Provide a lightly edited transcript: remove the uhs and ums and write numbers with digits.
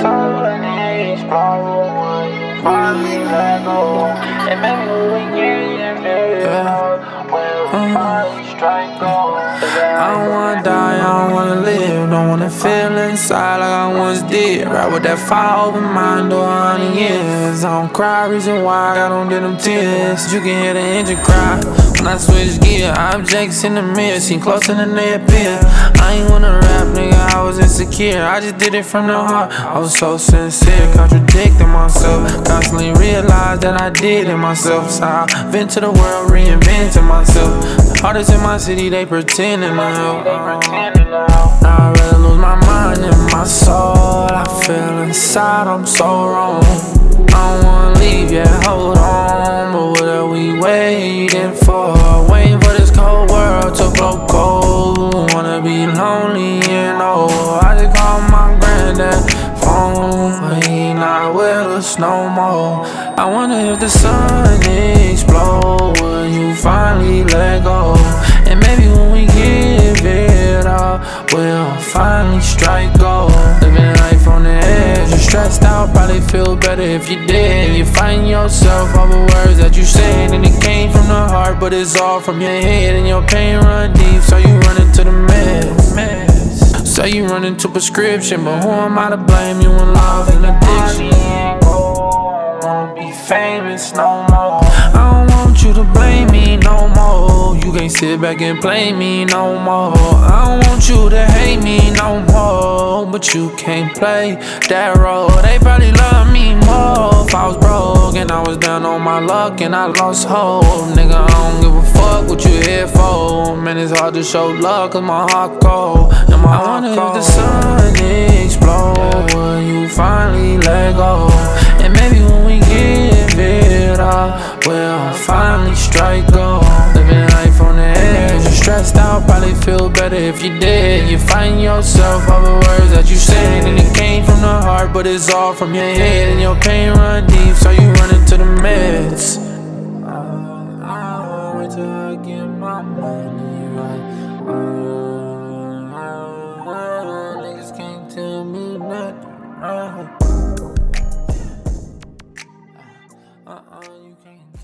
sun explode, finally let go. And maybe we get there, we'll finally strike gold. I don't wanna die, I don't wanna live. Don't wanna feel inside like I once did. Right with that fire over mind, 100 years. I don't cry, reason why I don't do them tears. You can hear the engine cry when I switch gear. Objects in the mirror seem closer than they appear. I ain't wanna rap, nigga, I was insecure. I just did it from the heart, I was so sincere. Contradicting myself, constantly realized that I did it myself. So I vent to the world, reinventing myself. The artists in my city, they pretending to help. Now I'd rather lose my mind and my soul. I feel inside I'm so wrong. I don't wanna leave yet, hold on. But what are we waiting for? Waiting for this cold world to blow cold. Wanna be lonely and old. I just called my granddad phone, but he not with us no more. I wonder if the sun explode, will you finally let go? And maybe when we give it all, we'll finally strike gold. Living life on the edge, you're stressed out, probably feel better if you did. You find yourself over words that you said, and it came from the heart, but it's all from your head. And your pain run deep, so you run into the mess. So you run into prescription, but who am I to blame? You in love and addiction. Won't be famous no more. I don't want you to blame me no more. You can't sit back and play me no more. I don't want you to hate me no more, but you can't play that role. They probably love me more if I was broke and I was down on my luck and I lost hope. Nigga, I don't give a fuck what you here for. Man, it's hard to show love cause my heart cold. And my heart cold. If the sun explode, will you finally let go? And maybe when we give it all, we'll finally strike gold. Living life on the edge, you're stressed out, probably feel better if you did. You find yourself over words that you said, and it came from the heart, but it's all from your head. And your pain run deep, so you run into the meds. Wait till I get my money right. Niggas can't tell me nothing. You can't.